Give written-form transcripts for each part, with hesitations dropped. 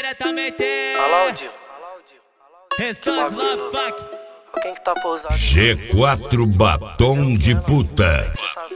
diretamente. Aláudio. Restante Love Fuck. Quem que tá pousado? G4 Batom de Puta.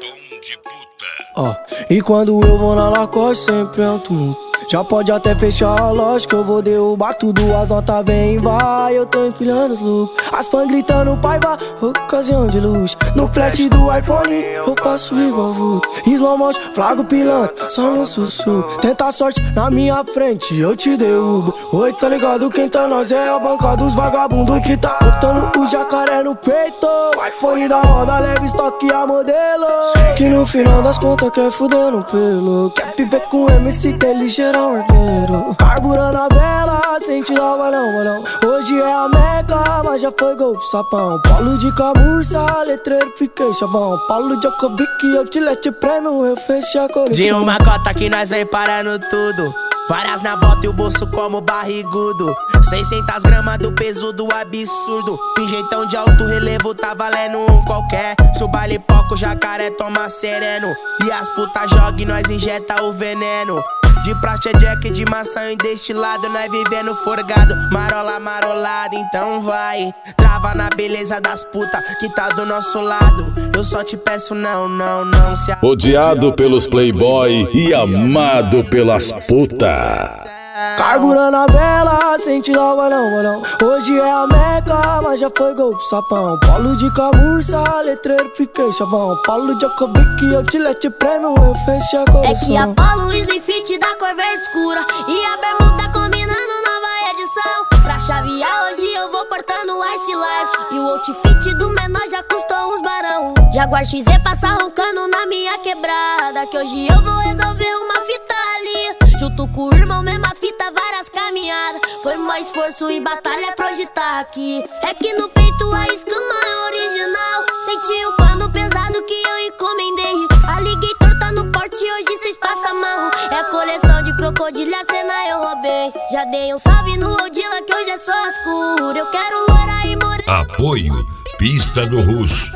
E quando eu vou na Lacoste sempre é um tumulto. Já pode até fechar a loja que eu vou derrubar tudo. As notas vem e vai, eu tô empilhando os looks. As fãs gritando paiva, ocasião de luz. No flash do iPhone eu passo igual vulto. Slow motion, flago pilantra, só no sussurro. Tenta a sorte na minha frente, eu te derrubo. Oi, tá ligado? Quem tá nós é a banca dos vagabundos que tá botando o jacaré no peito. iPhone da roda, leve estoque a modelo. Que no final das contas quer fuder no pelo. Quer viver com MC, ter ligeiro ordeiro. Carburando a vela, sem tirar o balão. Hoje é a Meca, mas já foi gol sapão. Paulo de Camurça, letreiro, fiquei chavão. Paulo Djokovic, eu te lete prêmio, eu fechei a coleção. De uma cota que nós vem parando tudo. Várias na bota e o bolso como barrigudo. 600 gramas do peso do absurdo. Pinjeitão de alto relevo tá valendo um qualquer. Se o baile poco, o jacaré toma sereno. E as putas jogam e nós injeta o veneno. De praxe é jack, de maçã e destilado. Nós vivendo forgado, marola marolada. Então vai, trava na beleza das putas que tá do nosso lado. Eu só te peço não se odiado pelos playboy e amado pelas putas. Carburando a vela, sem tirar o balão. Hoje é a Meca, mas já foi gol sapão. Paulo de Camurça, letreiro, fiquei chavão. Paulo Djokovic, eu te lete prêmio, eu fechei a coleção. É que a Paulo Slim Fit da cor verde escura e a bermuda combinando nova edição. Pra chavear hoje eu vou portando Ice Life. E o outfit do menor já custou uns barão. Jaguar XZ passa roncando na minha quebrada, que hoje eu vou resolver uma fita ali. Junto com o irmão, mesma fita, várias caminhadas. Foi mais esforço e batalha pra hoje tá aqui. É que no peito a escama é original. Senti o pano pesado que eu encomendei. Alligator tá no porte, hoje cês passam marrom. É coleção de crocodilo, a cena eu roubei. Já dei um salve no Odila que hoje é só as cura. Eu quero loura e morena. Apoio Pista do Russo,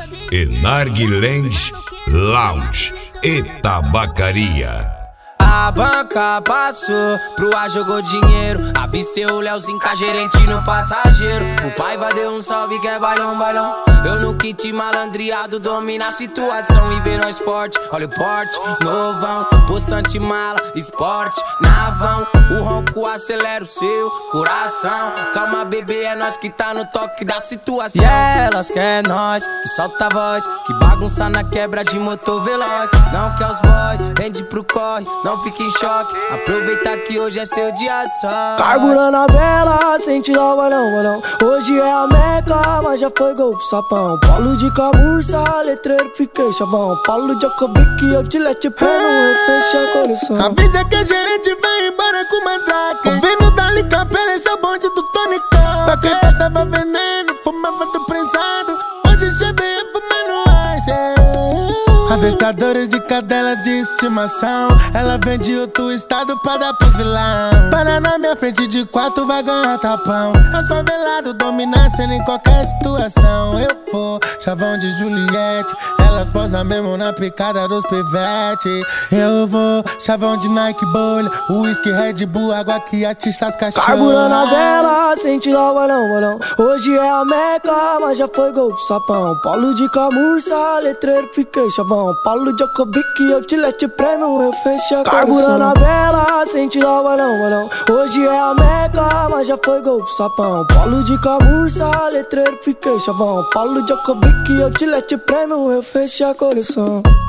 Enarguilens Lounge e Tabacaria. A banca passou, pro ar jogou dinheiro. Absteu o Leozinho, gerente no passageiro. O Paiva deu um salve que é bailão. Eu no kit malandreado, domina a situação e vê nós forte. Olha o porte, novão, poçante mala, esporte, navão. O ronco acelera o seu coração. Calma bebê, é nós que tá no toque da situação. E elas quer nós, que solta a voz, que bagunça na quebra de motor veloz. Não quer os boy, rende pro corre, não fique em choque, aproveita que hoje é seu dia de sol. Carburando a vela, sem tirar o balão. Hoje é a Meca, mas já foi gol sapão. Paulo de Camurça, letreiro, fiquei chavão. Paulo Djokovic, eu te lete prêmio, eu fechei a coleção. Avisa que a gerente vai embora com mandrake. O vendo dali capela, esse é o bonde do Tony Khan. Pra quem passava veneno, fumava do prensado. Hoje já veio fumando ice, Adestradores de cadela de estimação. Ela vem de outro estado para dar pros vilão. Para na minha frente de 4 vai ganhar tapão. As favelados dominância em qualquer situação. Eu for chavão de Juliette, elas posam mesmo na picada dos pivete. Eu vou chavão de Nike bolha, whisky, Red Bull, água que atiça as cachorras. Carburando a vela, sem tirar o balão. Hoje é a Meca, mas já foi gol sapão. Paulo de Camurça, letreiro, fiquei chavão. Paulo Djokovic, eu te lete prêmio, eu fechei a coleção. Carburando a vela, sem tirar o balão. Hoje é a Meca, mas já foi gol sapão. Paulo de Camurça, letreiro, fiquei chavão. Paulo Djokovic, eu te lete prêmio, eu fechei a coleção.